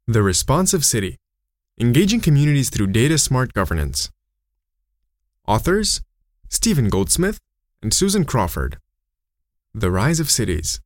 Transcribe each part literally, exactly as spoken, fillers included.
The Responsive City: Engaging Communities Through Data Smart Governance. Authors: Stephen Goldsmith and Susan Crawford. The Rise of Cities.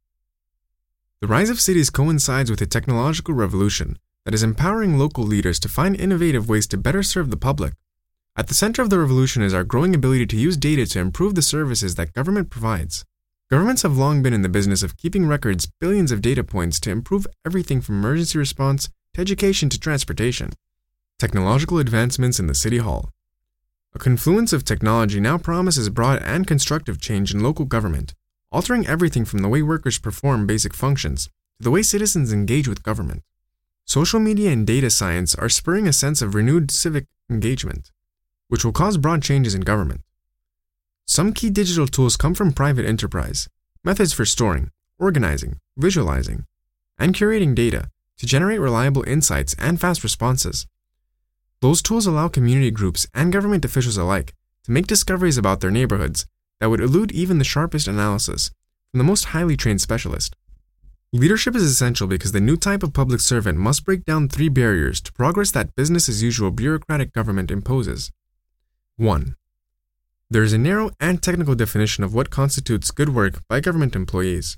The rise of cities coincides with a technological revolution that is empowering local leaders to find innovative ways to better serve the public. At the center of the revolution is our growing ability to use data to improve the services that government provides. Governments have long been in the business of keeping records, billions of data points to improve everything from emergency response to education to transportation. Technological advancements in the City Hall. A confluence of technology now promises broad and constructive change in local government, altering everything from the way workers perform basic functions to the way citizens engage with government. Social media and data science are spurring a sense of renewed civic engagement, which will cause broad changes in government. Some key digital tools come from private enterprise, methods for storing, organizing, visualizing, and curating data to generate reliable insights and fast responses. Those tools allow community groups and government officials alike to make discoveries about their neighborhoods that would elude even the sharpest analysis from the most highly trained specialist. Leadership is essential because the new type of public servant must break down three barriers to progress that business-as-usual bureaucratic government imposes. one. There is a narrow and technical definition of what constitutes good work by government employees.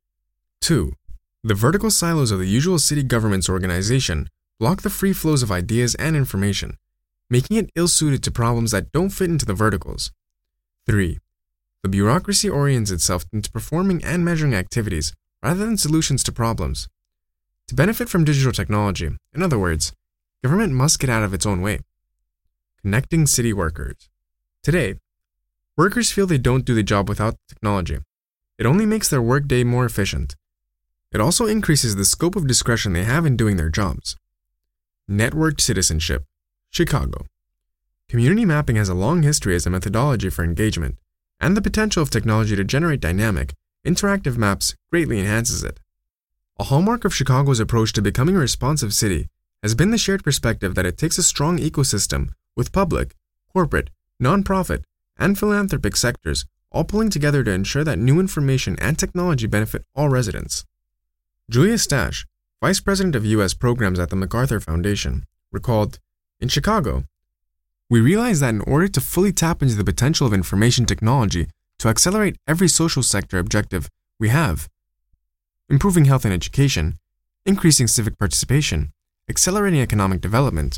two. The vertical silos of the usual city government's organization block the free flows of ideas and information, making it ill-suited to problems that don't fit into the verticals. three. The bureaucracy orients itself into performing and measuring activities rather than solutions to problems. To benefit from digital technology, in other words, government must get out of its own way. Connecting city workers. Today, workers feel they don't do the job without technology. It only makes their workday more efficient. It also increases the scope of discretion they have in doing their jobs. Networked citizenship. Chicago. Community mapping has a long history as a methodology for engagement, and the potential of technology to generate dynamic, interactive maps greatly enhances it. A hallmark of Chicago's approach to becoming a responsive city has been the shared perspective that it takes a strong ecosystem with public, corporate, nonprofit, and philanthropic sectors all pulling together to ensure that new information and technology benefit all residents. Julia Stash, Vice President of U S Programs at the MacArthur Foundation, recalled, "In Chicago, we realized that in order to fully tap into the potential of information technology to accelerate every social sector objective we have, improving health and education, increasing civic participation, accelerating economic development,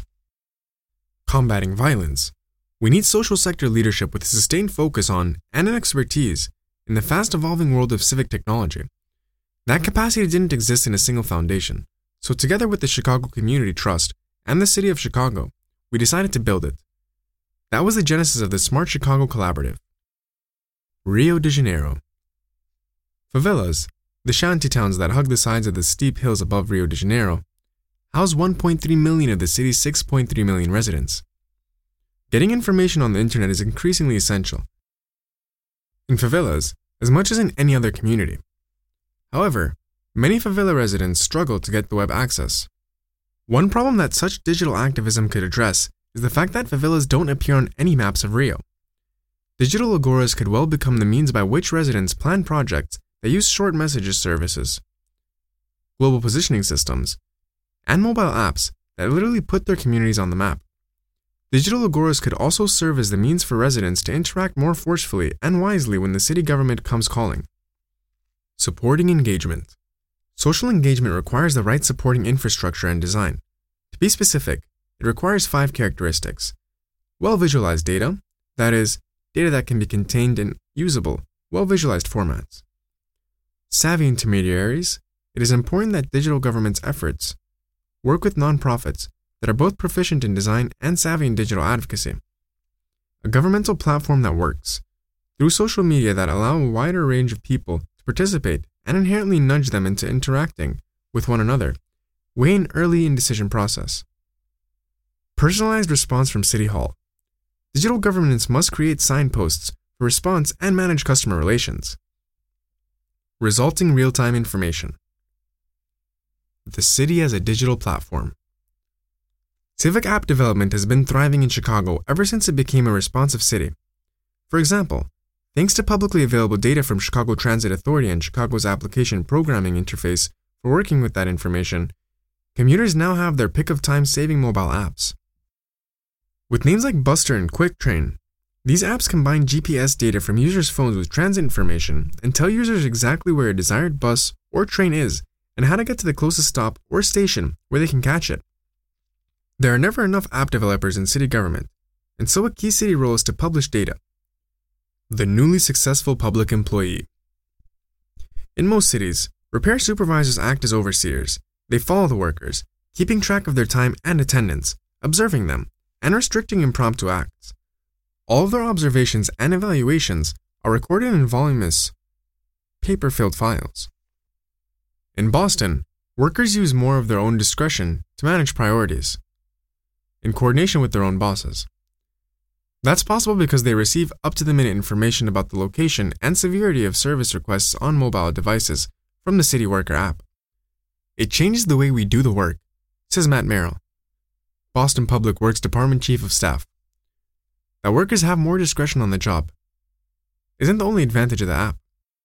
combating violence, we need social sector leadership with a sustained focus on and an expertise in the fast-evolving world of civic technology. That capacity didn't exist in a single foundation, so together with the Chicago Community Trust and the City of Chicago, we decided to build it. That was the genesis of the Smart Chicago Collaborative." Rio de Janeiro. Favelas, the shanty towns that hug the sides of the steep hills above Rio de Janeiro, house one point three million of the city's six point three million residents. Getting information on the internet is increasingly essential in favelas as much as in any other community. However, many favela residents struggle to get the web access. One problem that such digital activism could address is the fact that favelas don't appear on any maps of Rio. Digital agoras could well become the means by which residents plan projects that use short messages services, global positioning systems, and mobile apps that literally put their communities on the map. Digital agoras could also serve as the means for residents to interact more forcefully and wisely when the city government comes calling. Supporting engagement. Social engagement requires the right supporting infrastructure and design. To be specific, it requires five characteristics. Well-visualized data, that is, data that can be contained in usable, well-visualized formats. Savvy intermediaries, it is important that digital government's efforts work with nonprofits that are both proficient in design and savvy in digital advocacy. A governmental platform that works, through social media that allow a wider range of people to participate and inherently nudge them into interacting with one another, way in early indecision process. Personalized response from City Hall. Digital governments must create signposts for response and manage customer relations. Resulting real-time information. The city as a digital platform. Civic app development has been thriving in Chicago ever since it became a responsive city. For example, thanks to publicly available data from Chicago Transit Authority and Chicago's application programming interface for working with that information, commuters now have their pick of time-saving mobile apps. With names like Buster and QuickTrain, these apps combine G P S data from users' phones with transit information and tell users exactly where a desired bus or train is and how to get to the closest stop or station where they can catch it. There are never enough app developers in city government, and so a key city role is to publish data. The newly successful public employee. In most cities, repair supervisors act as overseers. They follow the workers, keeping track of their time and attendance, observing them, and restricting impromptu acts. All of their observations and evaluations are recorded in voluminous, paper-filled files. In Boston, workers use more of their own discretion to manage priorities, in coordination with their own bosses. That's possible because they receive up-to-the-minute information about the location and severity of service requests on mobile devices from the City Worker app. It changes the way we do the work, says Matt Merrill, Boston Public Works Department Chief of Staff. That workers have more discretion on the job isn't the only advantage of the app.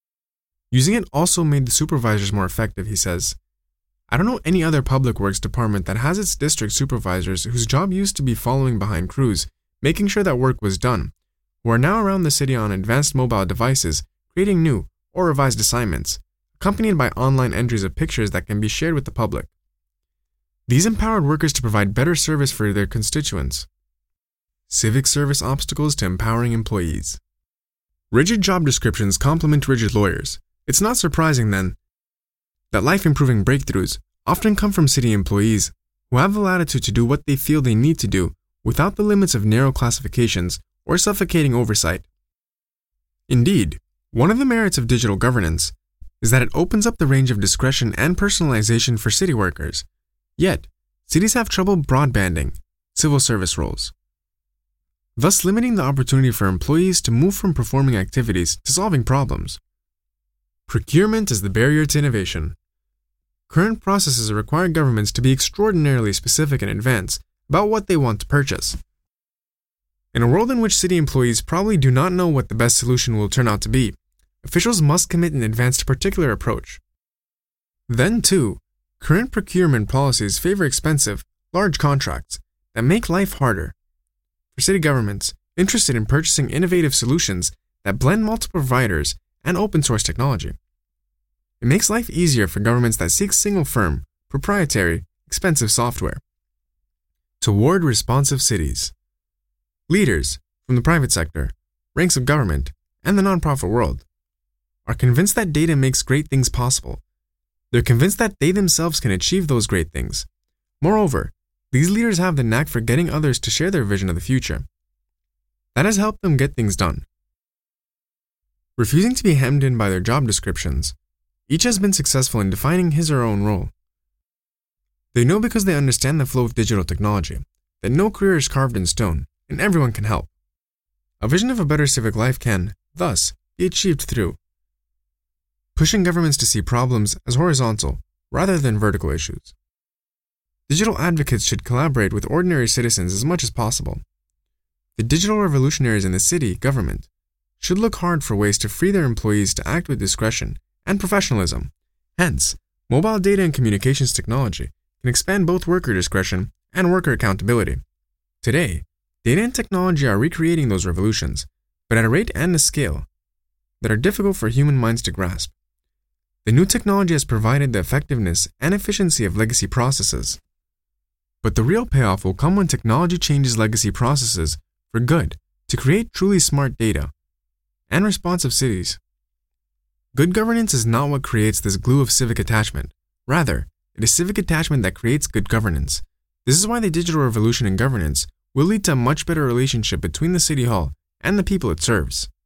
Using it also made the supervisors more effective, he says. I don't know any other public works department that has its district supervisors whose job used to be following behind crews, making sure that work was done, who are now around the city on advanced mobile devices, creating new or revised assignments, accompanied by online entries of pictures that can be shared with the public. These empowered workers to provide better service for their constituents. Civic service obstacles to empowering employees. Rigid job descriptions complement rigid lawyers. It's not surprising, then, that life-improving breakthroughs often come from city employees who have the latitude to do what they feel they need to do without the limits of narrow classifications or suffocating oversight. Indeed, one of the merits of digital governance is that it opens up the range of discretion and personalization for city workers. Yet, cities have trouble broadbanding civil service roles, thus limiting the opportunity for employees to move from performing activities to solving problems. Procurement is the barrier to innovation. Current processes require governments to be extraordinarily specific in advance about what they want to purchase. In a world in which city employees probably do not know what the best solution will turn out to be, officials must commit in advance to a particular approach. Then, too, current procurement policies favor expensive, large contracts that make life harder for city governments interested in purchasing innovative solutions that blend multiple providers and open-source technology. It makes life easier for governments that seek single-firm, proprietary, expensive software. Toward responsive cities. Leaders from the private sector, ranks of government, and the nonprofit world are convinced that data makes great things possible. They're convinced that they themselves can achieve those great things. Moreover, these leaders have the knack for getting others to share their vision of the future. That has helped them get things done. Refusing to be hemmed in by their job descriptions, each has been successful in defining his or her own role. They know because they understand the flow of digital technology, that no career is carved in stone, and everyone can help. A vision of a better civic life can, thus, be achieved through pushing governments to see problems as horizontal rather than vertical issues. Digital advocates should collaborate with ordinary citizens as much as possible. The digital revolutionaries in the city government should look hard for ways to free their employees to act with discretion and professionalism. Hence, mobile data and communications technology can expand both worker discretion and worker accountability. Today, data and technology are recreating those revolutions, but at a rate and a scale that are difficult for human minds to grasp. The new technology has provided the effectiveness and efficiency of legacy processes. But the real payoff will come when technology changes legacy processes for good to create truly smart data and responsive cities. Good governance is not what creates this glue of civic attachment. Rather, it is civic attachment that creates good governance. This is why the digital revolution in governance will lead to a much better relationship between the City Hall and the people it serves.